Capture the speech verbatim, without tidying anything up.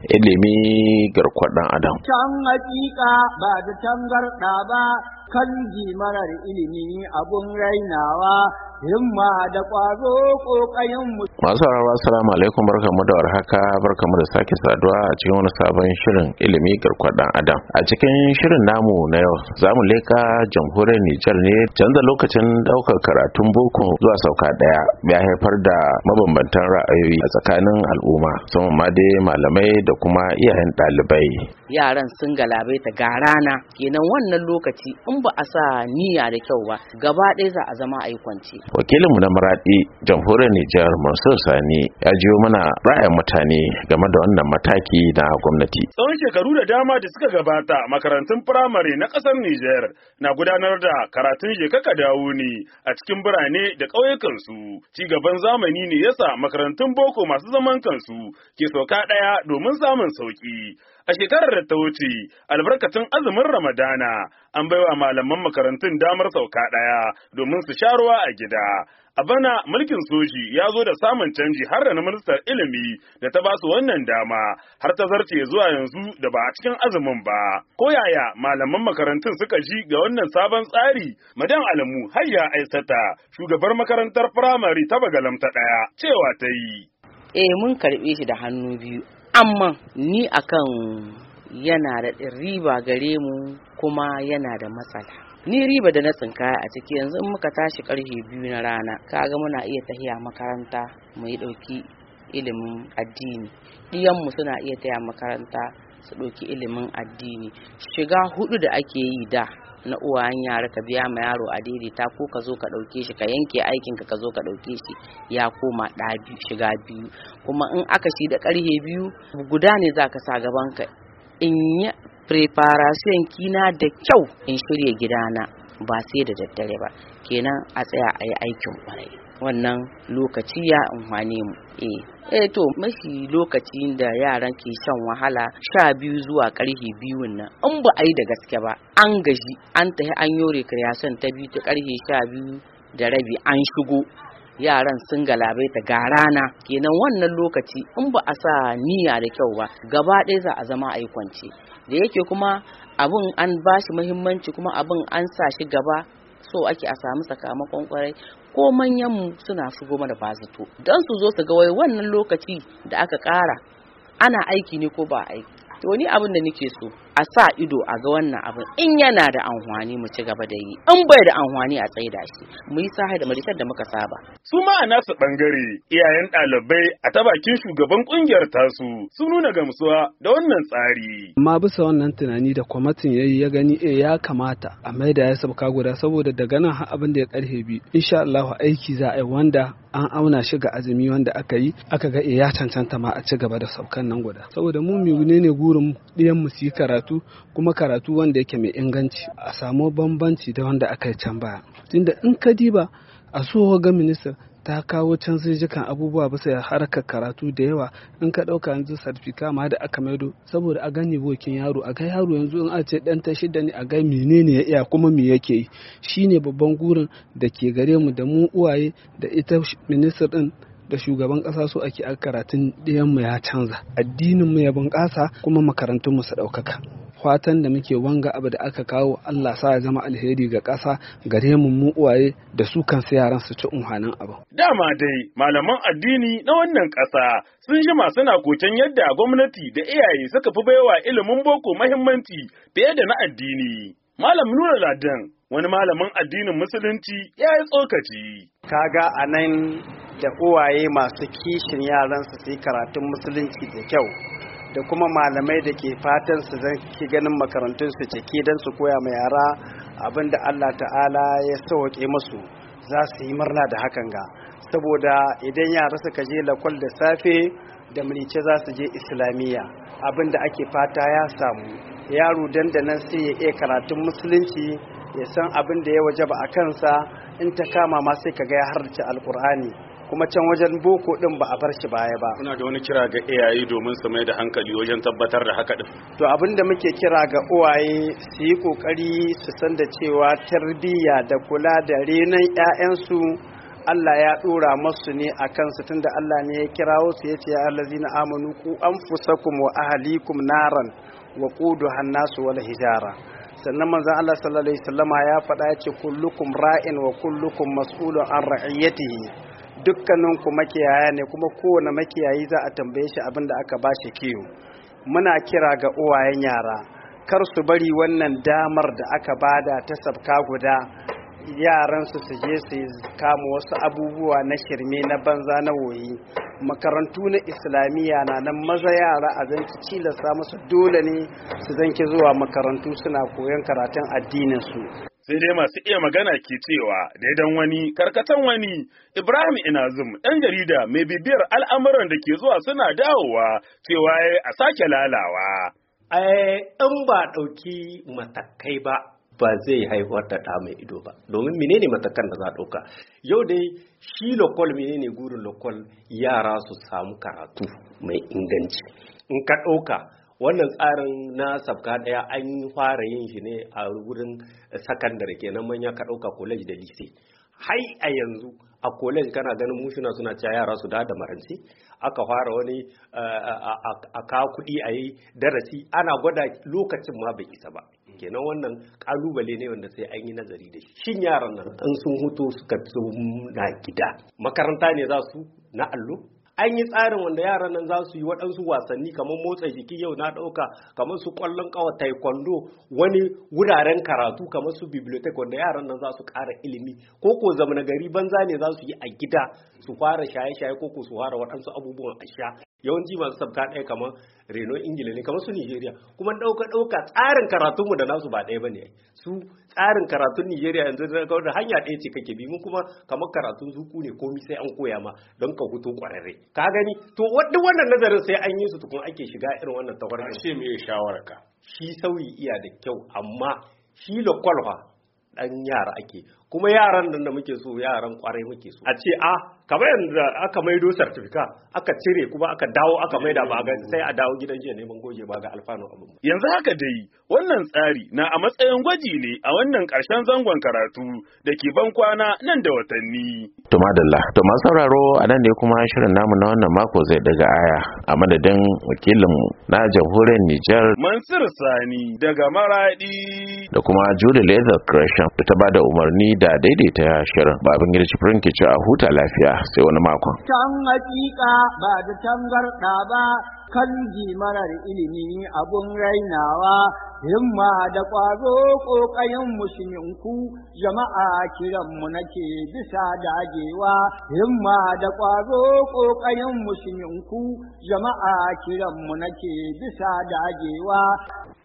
ilimi garkuwar ɗan adam. Can hakika ba da tangarɗa ba, kan marar ilimi abun rainawa, himma da ƙwazo ƙoƙayen mu. Masu sauraro assalamu alaikum, barkamu da warhaka, barkamu da sake saduwa a cikin wani sabon shirin ilimi garkuwar ɗan adam. A cikin shirin namu na yau zamu leka jamhuriyar Nijar ne. Canza lokacin ɗaukar karatun boko zuwa sauka ɗaya ya haifar da mabambantan ra'ayoyi a tsakanin al'umma, musamman ma dai malamai da kuma iyayen ɗalibai. Yaran sun galabaita ga rana, kenan wannan lokaci in ba a sa niyya da kyau ba gaba ɗaya za a zama aikwanci. Wakilinmu na Maradi jamhuriyar Nijar Mansur Sani ya jiyo mana ra'ayin mutane game da wannan mataki na gwamnati. Tsawon shekaru da dama da suka gabata makarantun firamare na ƙasar Nijar na gudanar da karatun shekaka dawo ne a cikin birane da ƙauyukansu. Ci gaban zamani ne yasa makarantun boko masu zaman kansu ke sauka ɗaya domin samun sauƙi. A shekarar da ta wuce, albarkacin azumin Ramadana, an baiwa malaman makarantun damar sauka ɗaya domin su sha ruwa a gida. A bana mulkin soji ya zo da samun canji har da na ministar ilimi da ta ba su wannan dama har ta zarce zuwa yanzu da ba a cikin azumin ba. Ko yaya malaman makarantun suka ji ga wannan sabon tsari? Madan Alamu Hayya Aisata, shugabar makarantar firamare ta Bagalam ta ɗaya, cewa ta yi. Eh mun karɓe shi da hannu biyu. Amma ni akan yana da riba gare mu kuma yana da matsala. Ni riba da na tsinkaya a ciki yanzu in muka tashi karfe biyu na rana kaga muna iya tahiya makaranta mu yi ɗauki ilimin addini. Ɗiyanmu suna iya taya makaranta su ɗauki ilimin addini. Shiga hudu da ake yi da na uwayen yara ka biya ma yaro a daidaita ko ka zo ka ɗauke shi ka yanke aikin ka ka zo ka ɗauke shi ya koma ɗa biyu shiga biyu. Kuma in aka shi da ƙarhe biyu guda ne za ka sa gaban ka in yi preparation kina da kyau in shirya gidana ba sai da daddare ba, kenan a tsaya a yi aikin ƙwarai. Wannan lokaci ya amfane mu. Eh eh to mafi lokacin da yaran ke shan wahala sha biyu zuwa karfe biyun nan in ba a yi da gaske ba an gaji an tafi an yi recreation ta biyu ta karfe sha biyu da rabi an shigo yaran sun galabaita ga rana, kenan wannan lokaci in ba a sa niyya da kyau ba gaba ɗaya za a zama aikwanci. Da yake kuma abun an bashi muhimmanci kuma abun an sa shi gaba so ake a samu sakamakon kwarai, ko manyanmu suna shigo mana ba zato don su zo su ga wai wannan lokaci da aka ƙara ana aiki ne ko ba aiki. To ni abin da nake so a sa ido a ga wannan abin in yana da amfani mu ci gaba da yi, in bai da amfani a tsaida shi mu yi sahi da maritar da muka saba. Su ma a nasu bangare iyayen ɗalibai a ta bakin shugaban kungiyar tasu sun nuna gamsuwa da wannan tsari. Amma bisa wannan tunani da kwamitin yayi ya gani eh ya kamata a maida ya sabka guda saboda daga nan har abin da ya karhe bi insha Allah aiki za a yi wanda an auna shi ga azumi wanda aka yi aka ga eh ya cancanta ma a ci gaba da saukan nan guda saboda mu ne ne gurin ɗiyan mu su yi karatu kuma karatu wanda yake mai inganci a samu bambanci da wanda aka yi can baya. Tunda in ka diba a so ga minista ta kawo canjijikan abubuwa bisa harkar karatu da yawa in ka ɗauka yanzu sarfika ma da aka maido saboda a gani bokin yaro a ga yaro yanzu in a ce ɗan ta shida ne a ga menene ya iya kuma me yake yi shine babban gurin da ke gare mu da mu uwaye da ita minista din da shugaban ƙasa so ake a karatun ɗiyanmu ya canza addininmu ya bunƙasa kuma makarantunmu su ɗaukaka. Fatan da muke wanga abu da aka kawo Allah sa ya zama alheri ga ƙasa gare mu mu uwaye da su kansu yaran su ci unhanin abu. Dama dai malaman addini na wannan ƙasa sun jima suna koken yadda gwamnati da iyaye suka fi baiwa ilimin boko muhimmanci fiye da na addini. Malam Nura Ladan wani malamin addinin musulunci ya yi tsokaci. Kaga a nan da uwaye masu kishin yaransu su yi karatun musulunci da kyau da kuma malamai da ke fatan su zan ki ganin makarantun su cike don su koya ma yara abinda Allah ta'ala ya sauke musu za su yi murna da hakan ga saboda idan yara suka je lakwal da safe da milice za su je islamiyya abinda ake fata ya samu yaro dandanan sai ya iya karatun musulunci ya san abin da ya wajaba a kansa in ta kama ma sai kaga ya harce alkur'ani kuma can wajen boko din ba a bar shi baya ba. Kuna da wani kira ga iyaye domin su mai da hankali wajen tabbatar da haka din? To abin da muke kira ga uwaye su yi kokari su san da cewa tarbiyya da kula da renon ƴaƴansu Allah ya dora masu ne a kansu tunda Allah ne ya kirawo su yace ya allazina amanu ku anfusakum wa ahlikum naran wa quduha an-nasu wal hijara. Sannan manzon Allah sallallahu alaihi wasallama ya faɗa yace kullukum ra'in wa kullukum mas'ulun an ra'iyatihi. Dukkaninku makiyaya ne kuma kowane makiyayi za a tambaye shi abinda aka bashi kiyo. Muna kira ga uwayen yara kar su bari wannan damar da aka bada ta sabka guda yaran su su je su kama wasu abubuwa na shirme na banza na woyi. Makarantu na islamiyya na nan maza yara a zanki cilasta musu dole ne su zanki zuwa makarantu suna koyon karatun addinin su. Sai dai masu iya magana ke cewa daidan wani karkatan wani. Ibrahim Inazum ɗan jarida mai bibiyar al'amuran da ke zuwa suna dawowa cewa a sake lalawa. Ai in ba ɗauki matakai ba ba zai haifar da ɗa mai ido ba, domin menene matakan da za a ɗauka yau dai shi lokal menene gurin lokal yara su samu karatu mai inganci. In ka ɗauka wannan tsarin na sabka ɗaya an fara yin shi ne a wurin sakandare kenan manya, ka ɗauka college da lise. Hai a yanzu a college kana ganin mushina suna cewa yara su da da maranci, aka fara wani a kawo kuɗi a yi darasi ana gwada lokacin ma bai isa ba. Kenan wannan kalubale ne wanda sai an yi nazari da shi. Shin yaran nan an sun huto suka na gida makaranta ne za su na allo? An yi tsarin wanda yaran nan za su yi waɗansu wasanni kamar motsa jiki, yau na ɗauka kamar su ƙwallon ƙawa, taekwondo, wani wuraren karatu kamar su bibliotheque wanda yaran nan za su ƙara ilimi, ko ko zamana gari banza ne za su yi a gida su fara shaye-shaye ko ko su fara waɗansu abubuwan a sha. Yawanci masu sabka ɗaya kamar reno ingila ne kamar su nigeria, kuma ɗauka ɗauka tsarin karatunmu da nasu ba ɗaya ba ne. Su tsarin karatun nigeria yanzu da hanya ɗaya ce kake bi, mu kuma kamar karatun zuku ne komi sai an koya ma don ka hutu ƙwararre. Ka gani to duk wannan nazarin sai an yi su tukun ake shiga irin wannan tawarin. Shi me shawararka? Shi sauyi iya da kyau, amma shi lokwalwa dan yara ake, kuma yaran nan da muke so yaran kwarai muke so. A ce a kamar yanzu aka maido certificate aka cire kuma aka dawo aka maida ba ga sai a dawo gidan jiya neman goge ba ga alfanu abin. Yanzu haka dai wannan tsari na a matsayin gwaji ne a wannan karshen zangon karatu da ke ban kwana nan da watanni. To madalla, to masu sauraro a nan ne kuma shirin namu na wannan mako zai daga aya a madadin wakilin na jamhuriyar Nijar Mansur Sani daga Maradi da kuma Julie Leather Gresham da ta bada umarni da daidaita shirin. Babin gida Cifrin ke ci a huta lafiya sai wani makon. Can hakika ba da tangarɗa ba kan marar ilimi abun rainawa, himma da ƙwazo ƙoƙayen musulminku jama'a kiranmu nake bisa dagewa, himma da ƙwazo ƙoƙayen musulminku jama'a kiranmu nake bisa dagewa.